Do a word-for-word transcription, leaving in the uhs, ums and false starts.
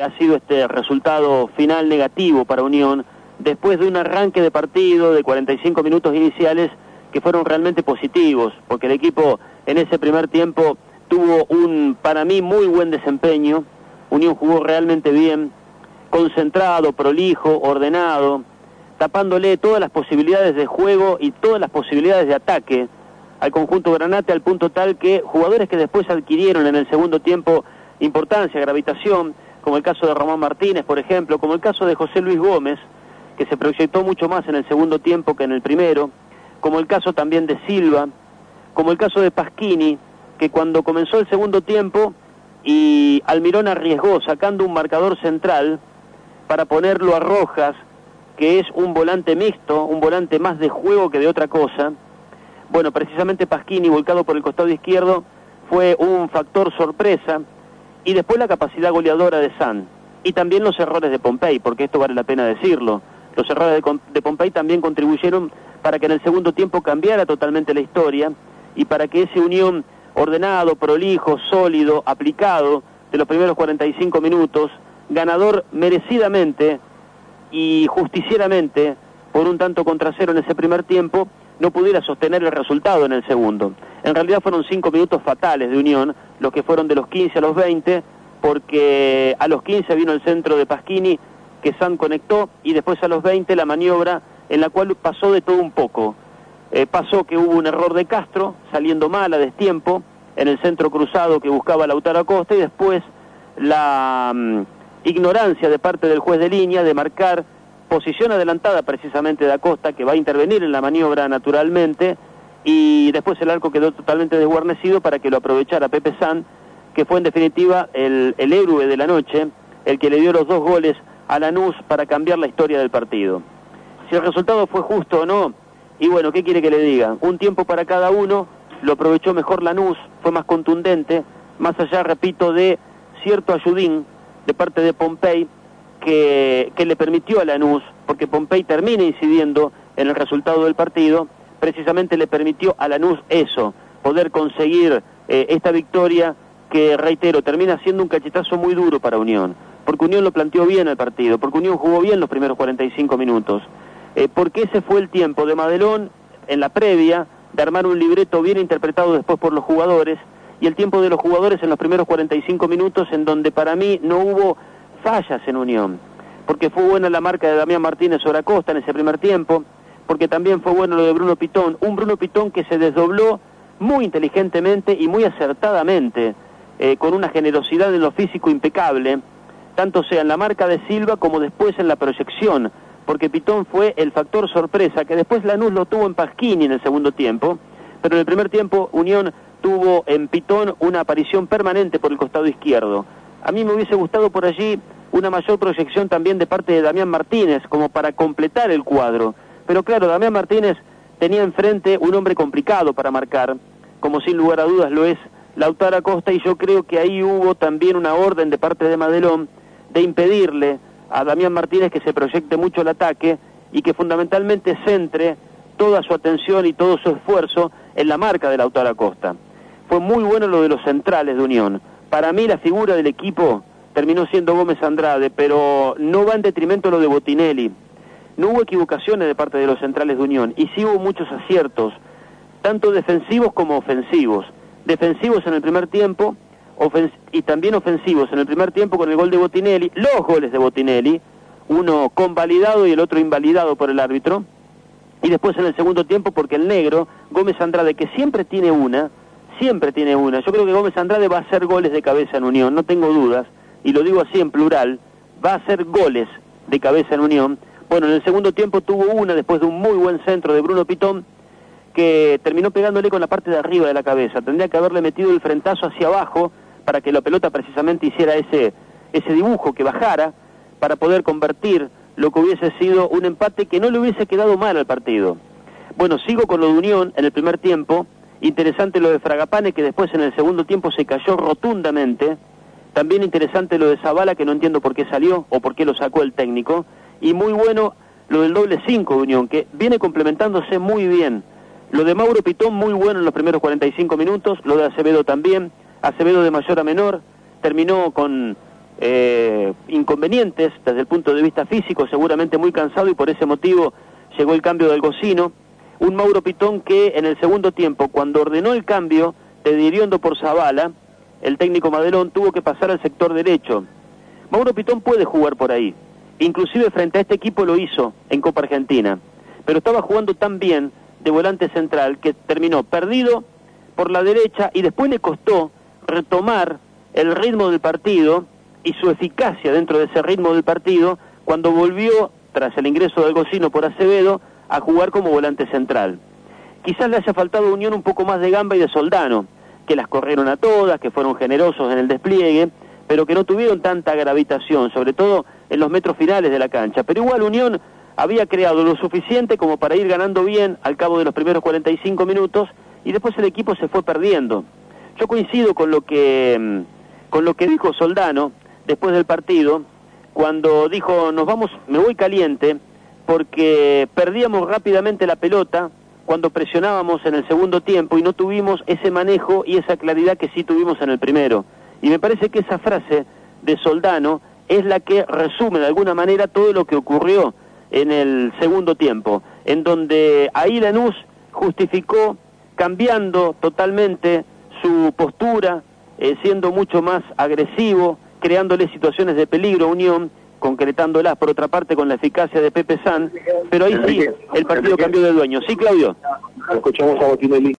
ha sido este resultado final negativo para Unión, después de un arranque de partido de cuarenta y cinco minutos iniciales que fueron realmente positivos, porque el equipo en ese primer tiempo tuvo un, para mí, muy buen desempeño. Unión jugó realmente bien, concentrado, prolijo, ordenado, tapándole todas las posibilidades de juego y todas las posibilidades de ataque al conjunto granate, al punto tal que jugadores que después adquirieron en el segundo tiempo importancia, gravitación, como el caso de Román Martínez, por ejemplo, como el caso de José Luis Gómez, que se proyectó mucho más en el segundo tiempo que en el primero, como el caso también de Silva, como el caso de Pasquini, que cuando comenzó el segundo tiempo y Almirón arriesgó sacando un marcador central para ponerlo a Rojas, que es un volante mixto, un volante más de juego que de otra cosa. Bueno, precisamente Pasquini, volcado por el costado izquierdo, fue un factor sorpresa, y después la capacidad goleadora de San, y también los errores de Pompey, porque esto vale la pena decirlo. Los errores de, de Pompey también contribuyeron para que en el segundo tiempo cambiara totalmente la historia, y para que ese Unión ordenado, prolijo, sólido, aplicado, de los primeros cuarenta y cinco minutos, ganador merecidamente y justicieramente por un tanto contra cero en ese primer tiempo, no pudiera sostener el resultado en el segundo. En realidad fueron cinco minutos fatales de Unión, los que fueron de los quince a los veinte, porque a los quince vino el centro de Pasquini, que San conectó, y después a los veinte la maniobra en la cual pasó de todo un poco. Eh, pasó que hubo un error de Castro, saliendo mal a destiempo, en el centro cruzado que buscaba Lautaro Acosta, y después la um, ignorancia de parte del juez de línea de marcar posición adelantada precisamente de Acosta, que va a intervenir en la maniobra naturalmente, y después el arco quedó totalmente desguarnecido para que lo aprovechara Pepe San, que fue en definitiva el, el héroe de la noche, el que le dio los dos goles a Lanús para cambiar la historia del partido. Si el resultado fue justo o no, y bueno, ¿qué quiere que le diga? Un tiempo para cada uno, lo aprovechó mejor Lanús, fue más contundente, más allá, repito, de cierto ayudín de parte de Pompey, que, que le permitió a Lanús, porque Pompey termina incidiendo en el resultado del partido, precisamente le permitió a Lanús eso, poder conseguir eh, esta victoria que, reitero, termina siendo un cachetazo muy duro para Unión, porque Unión lo planteó bien el partido, porque Unión jugó bien los primeros cuarenta y cinco minutos, eh, porque ese fue el tiempo de Madelón en la previa, de armar un libreto bien interpretado después por los jugadores, y el tiempo de los jugadores en los primeros cuarenta y cinco minutos, en donde para mí no hubo fallas en Unión, porque fue buena la marca de Damián Martínez sobre Acosta en ese primer tiempo, porque también fue bueno lo de Bruno Pitón, un Bruno Pitón que se desdobló muy inteligentemente y muy acertadamente, eh, con una generosidad en lo físico impecable, tanto sea en la marca de Silva como después en la proyección, porque Pitón fue el factor sorpresa, que después Lanús lo tuvo en Pasquini en el segundo tiempo, pero en el primer tiempo Unión tuvo en Pitón una aparición permanente por el costado izquierdo. A mí me hubiese gustado por allí una mayor proyección también de parte de Damián Martínez, como para completar el cuadro. Pero claro, Damián Martínez tenía enfrente un hombre complicado para marcar, como sin lugar a dudas lo es Lautaro Acosta, y yo creo que ahí hubo también una orden de parte de Madelón de impedirle a Damián Martínez que se proyecte mucho el ataque y que fundamentalmente centre toda su atención y todo su esfuerzo en la marca de Lautaro Acosta. Fue muy bueno lo de los centrales de Unión. Para mí la figura del equipo terminó siendo Gómez Andrade, pero no va en detrimento lo de Botinelli. No hubo equivocaciones de parte de los centrales de Unión, y sí hubo muchos aciertos, tanto defensivos como ofensivos. Defensivos en el primer tiempo, y también ofensivos en el primer tiempo con el gol de Botinelli, los goles de Botinelli, uno convalidado y el otro invalidado por el árbitro, y después en el segundo tiempo porque el negro, Gómez Andrade, que siempre tiene una, siempre tiene una, yo creo que Gómez Andrade va a hacer goles de cabeza en Unión, no tengo dudas, y lo digo así en plural, va a hacer goles de cabeza en Unión. Bueno, en el segundo tiempo tuvo una después de un muy buen centro de Bruno Pitón, que terminó pegándole con la parte de arriba de la cabeza. Tendría que haberle metido el frentazo hacia abajo para que la pelota precisamente hiciera ese, ese dibujo, que bajara, para poder convertir lo que hubiese sido un empate que no le hubiese quedado mal al partido. Bueno, sigo con lo de Unión en el primer tiempo. Interesante lo de Fragapane, que después en el segundo tiempo se cayó rotundamente. También interesante lo de Zavala, que no entiendo por qué salió o por qué lo sacó el técnico. Y muy bueno lo del doble cinco de Unión, que viene complementándose muy bien. Lo de Mauro Pitón muy bueno en los primeros cuarenta y cinco minutos, lo de Acevedo también, Acevedo de mayor a menor, terminó con eh, inconvenientes desde el punto de vista físico, seguramente muy cansado, y por ese motivo llegó el cambio del Gocino. Un Mauro Pitón que en el segundo tiempo, cuando ordenó el cambio de Diriondo por Zavala, el técnico Madelón tuvo que pasar al sector derecho. Mauro Pitón puede jugar por ahí, inclusive frente a este equipo lo hizo en Copa Argentina, pero estaba jugando tan bien de volante central que terminó perdido por la derecha y después le costó retomar el ritmo del partido y su eficacia dentro de ese ritmo del partido cuando volvió, tras el ingreso del Gocino por Acevedo, a jugar como volante central. Quizás le haya faltado a Unión un poco más de Gamba y de Soldano, que las corrieron a todas, que fueron generosos en el despliegue, pero que no tuvieron tanta gravitación, sobre todo en los metros finales de la cancha. Pero igual Unión había creado lo suficiente como para ir ganando bien al cabo de los primeros cuarenta y cinco minutos, y después el equipo se fue perdiendo. Yo coincido con lo que, con lo que dijo Soldano después del partido, cuando dijo, nos vamos, me voy caliente, porque perdíamos rápidamente la pelota cuando presionábamos en el segundo tiempo y no tuvimos ese manejo y esa claridad que sí tuvimos en el primero. Y me parece que esa frase de Soldano es la que resume de alguna manera todo lo que ocurrió en el segundo tiempo, en donde ahí Lanús justificó cambiando totalmente su postura, eh, siendo mucho más agresivo, creándole situaciones de peligro a Unión, concretándolas por otra parte con la eficacia de Pepe San, pero ahí sí el partido cambió de dueño. Sí, Claudio. Escuchamos a Botinelli.